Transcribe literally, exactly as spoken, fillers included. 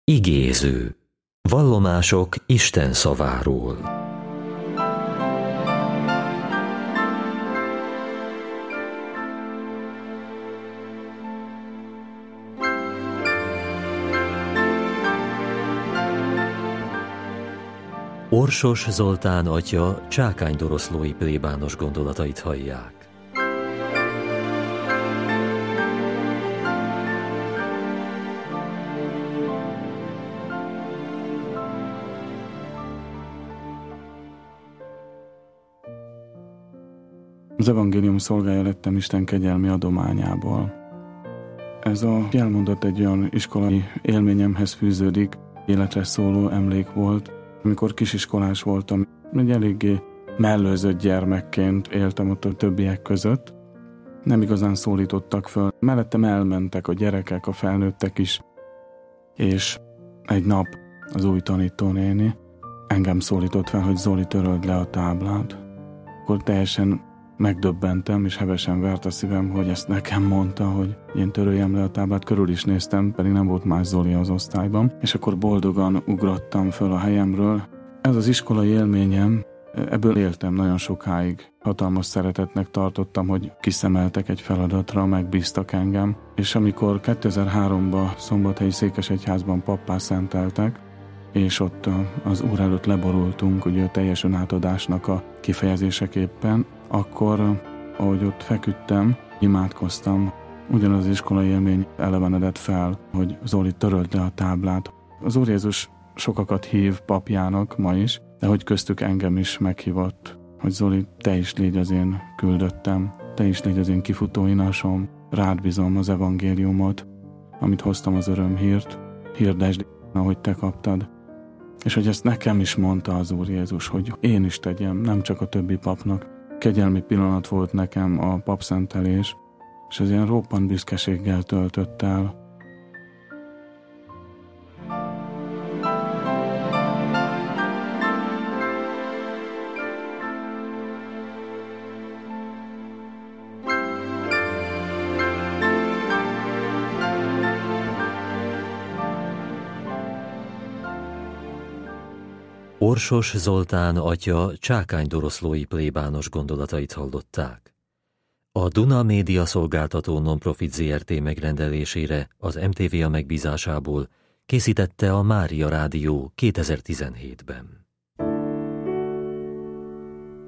Igéző. Vallomások Isten szaváról. Orsos Zoltán atya csákánydoroszlói plébános gondolatait hallják. Az evangélium szolgája lettem Isten kegyelmi adományából. Ez a jelmondat egy olyan iskolai élményemhez fűződik, életre szóló emlék volt. Amikor kisiskolás voltam, egy eléggé mellőzött gyermekként éltem ott a többiek között. Nem igazán szólítottak föl. Mellettem elmentek a gyerekek, a felnőttek is. És egy nap az új tanítónéni engem szólított fel, hogy Zoli, töröld le a táblát. Akkor teljesen megdöbbentem, és hevesen vert a szívem, hogy ezt nekem mondta, hogy én töröljem le a táblát. Körül is néztem, pedig nem volt más Zoli az osztályban, és akkor boldogan ugrottam föl a helyemről. Ez az iskolai élményem, ebből éltem nagyon sokáig. Hatalmas szeretetnek tartottam, hogy kiszemeltek egy feladatra, megbíztak engem, és amikor kétezer-háromban Szombathelyi Székesegyházban pappá szenteltek, és ott az Úr előtt leborultunk, ugye a teljes önátadásnak a kifejezéseképpen, akkor, ahogy ott feküdtem, imádkoztam, ugyanaz az iskolai élmény elevenedett fel, hogy Zoli, töröld le a táblát. Az Úr Jézus sokakat hív papjának ma is, de hogy köztük engem is meghívott, hogy Zoli, te is légy az én küldöttem, te is légy az én kifutó inasom, rád bízom az evangéliumot, amit hoztam, az örömhírt, hirdesd, ahogy te kaptad. És hogy ezt nekem is mondta az Úr Jézus, hogy én is tegyem, nem csak a többi papnak. Kegyelmi pillanat volt nekem a papszentelés, és ez ilyen roppant büszkeséggel töltött el. Orsos Zoltán atya csákánydoroszlói plébános gondolatait hallották. A Duna Média Szolgáltató Nonprofit zé er té megrendelésére az em té vé á megbízásából készítette a Mária Rádió kétezer-tizenhétben.